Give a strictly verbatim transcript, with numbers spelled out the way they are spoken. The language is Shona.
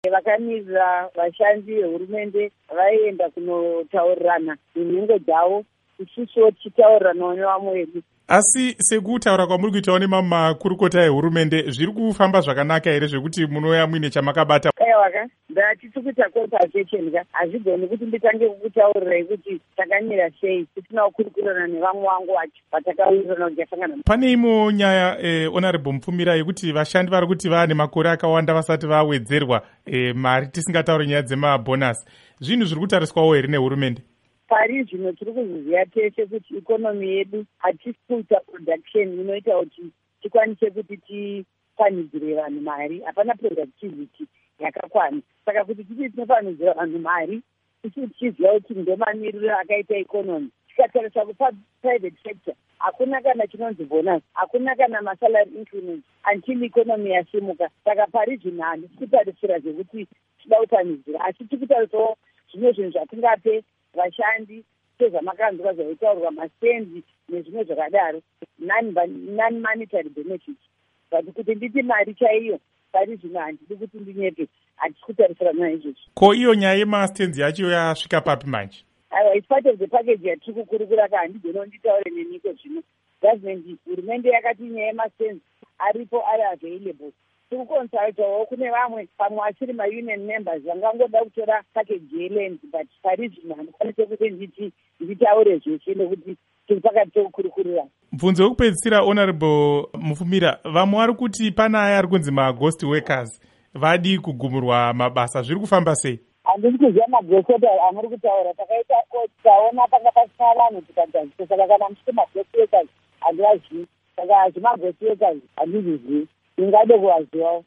Vakamirira vashandi vehurumende vaenda kunotaurirana nenhengo dzavo, isusuwo tichitauriranawo nevamwe vedu. Asi sekutaura kwamuri kuitawo nemakurukota ehurumende, zviri kufamba zvakanaka here zvekuti munouya muine chamakabata? Aiwaka, ndatisi kuita consultation ka, hazvigoni kuti nditange kukutaurirai kuti takamira sei tisina kukurukurana nevamwe vangu vacho vatakawirirana kuti tasangana. Pane imwe nyaya eh, honorable Mupfumira, yekuti vashandi vari kuti vane makore akawanda vasati vawedzerwa eh, mari, tisingatauri nyaya dzemabhonasi. Zvinhu zviri kutariswawo here nehurumende? Pari zvino tiri kuzviziva tese kuti ikonomi yedu hatisi kuita production inoita kuti tikwanise kuti tipanidzire vanhu mari. Hapana productivity yakakwana. Saka kuti titi tinopanidzira vanhu mari, tisi tichiziva kuti ndomamiriro akaita ikonomi. Tikatarisa kuprivate sector, hakuna kana chinonzi bonus, hakuna kana masalary increment until ikonomi yasimuka. Saka pari zvino handisi kutarisira zvekuti tida kupanidzira, asi tiri kutarisawo zvimwe zvinhu zvatingape vashandi sezvamakanzwa zvaitaurwa mastendi nezvimwe zvakadaro, non-monetary benefits. But kuti nditi mari chaiyo pari zvino handidi kuti ndinyepe, hatisi kutarisira nayo izvozvo. Ko iyo nyaya yemastenzi yacho yasvika papi manje? Aiwa, it's part of the package yatiri kukurukura ka, handizvino nditaure neniko zvino. Government, hurumende yakati nyaya yemastenzi aripo ari available. Tikukonsultawo kune vamwe pamwe asiri maunion members vangangoda kutora package yeland, but pari zvino handikwanise kuti nditi nditaure zveshe nekuti tiri pakati pekukurukurira. Mubvunzo wekupedzisira, honorable Mupfumira, vamwe vari kuti pana aya ari kunzi maghost workers vadi kugumurwa mabasa, zviri kufamba sei? Handisi kuziva maghost amuri kutaura. Takaita taona panga pasina vanhu tikadzadzisa, saka kana muchiti maghost workers handivazivi. Saka hazvimaghost workers handizvizivi, ingade kuvazivawo.